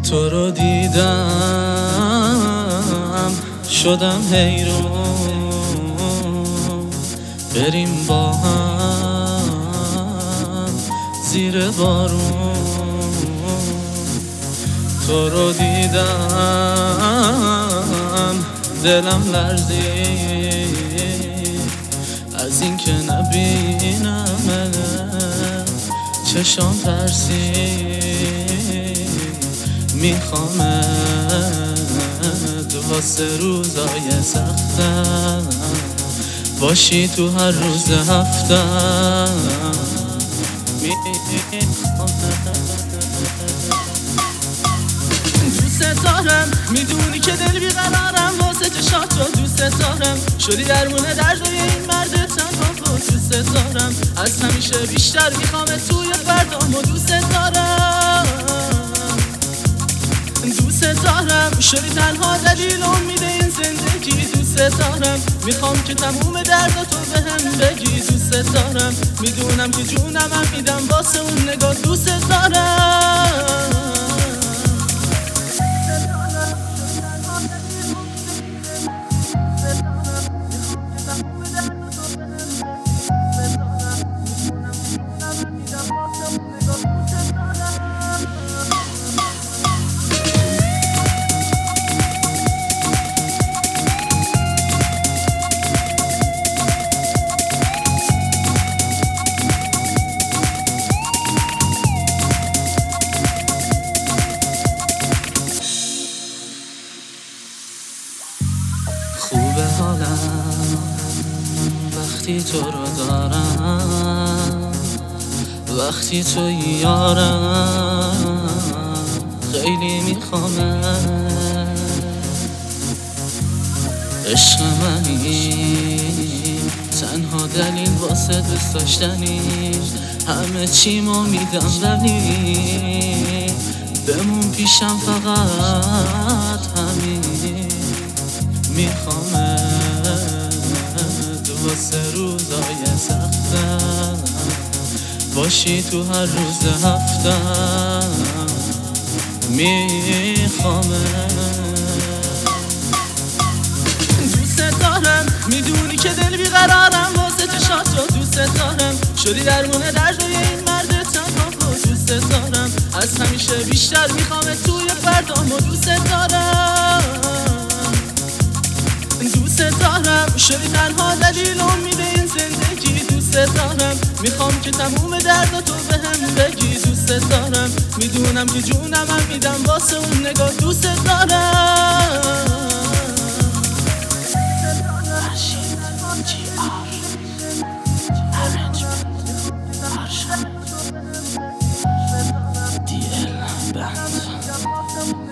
تو رو دیدم شدم حیران، بریم با هم زیر بارون. تو رو دیدم دلم لرزید از این که نبینم، چشام ترسید میخوامت واسه روزای سختم، باشی تو هر روز هفتم. دوست دارم، میدونی که دل بیقرارم، واسه چشاتو دوست دارم، شدی درمونه دردای این مرد تنها با دوست دارم. از همیشه بیشتر میخوامت توی فردامو دوست دارم، دوست دارم، شدی تنها دلیل امید این زندگی. دوست دارم، میخوام که تموم درداتو بهم بگی. دوست دارم، میدونم که جونم میدم واسه اون نگاه. دوست دارم، خوبه حالم وقتی تو رو دارم، وقتی تو یارم خیلی میخوامم. عشق منی، تنها دلیل واسه دوست داشتنی، همه چیمو میدم ولی بمون پیشم فقط همین. میخوامت واسه روزای سختم، باشی تو هر روز هفتم. میخوامت دوست دارم، میدونی که دل بیقرارم، واسه چشاتو دوست دارم، شدی درمونه دردای این مرد تنها با دوست دارم. از همیشه بیشتر میخوامت توی فردامو دوست دارم، دوست دارم، شدی تنها دلیل امید این زندگی. دوست دارم، میخوام که تموم درداتو بهم بگی. دوست دارم، میدونم که جونم میدم واسه اون نگاه. دوست دارم. DL Band.